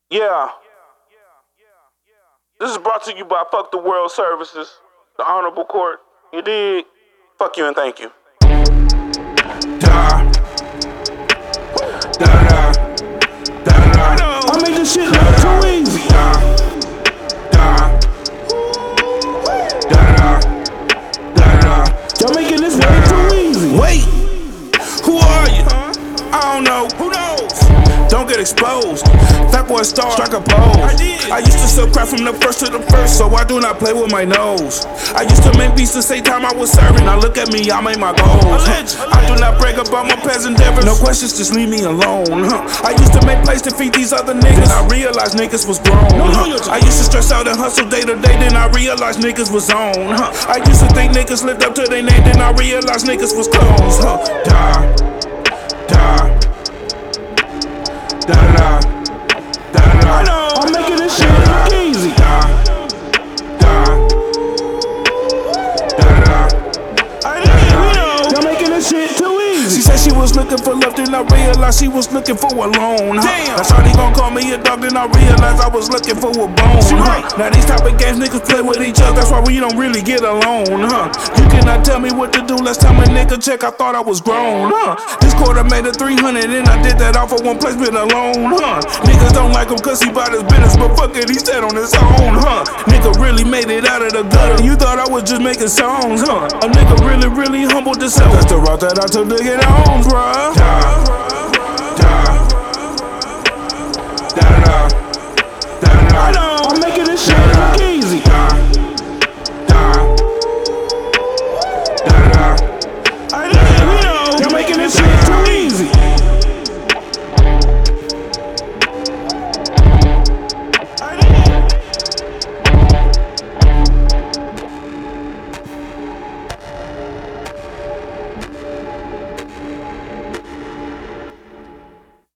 Yeah. This is brought to you by Fuck the World Services, the Honorable Court. You dig? Fuck you and thank you. Da. Da da. Da da. I made this shit look too easy. Da. Da. Da da. Da da. Y'all making this way too easy. Wait, who are you? I don't know. Who knows? Don't get exposed. Fat boy star, strike a pose. I used to sell crap from the first to the first, so I do not play with my nose. I used to make beats the same time I was serving. Now look at me, I make my goals. I do not brag about my past endeavors. No questions, just leave me alone. I used to make plays to feed these other niggas. I realized niggas was grown. I used to stress out and hustle day to day, then I realized niggas was on. I used to think niggas lived up to their name, then I realized niggas was clones. Da, da, da da, da da. I'm making this shit look easy. Da, da, da da. Y'all making this shit too easy. She said she was looking for love, then I realized she was looking for a loan. Now shawty gon' call me a dog, then I realized I was looking for a bone. Now these type of games niggas play with each other, that's why we don't really get along. You cannot tell me what to do. Last time a nigga check, I thought I was grown. This quarter made a 300, and I did that off of one placement alone. Niggas don't like him cause he bought his business, but fuck it, he said on his own. Nigga really made it out of the gutter. You thought I was just making songs, A nigga really humbled himself. That's the route that I took to get on, bruh.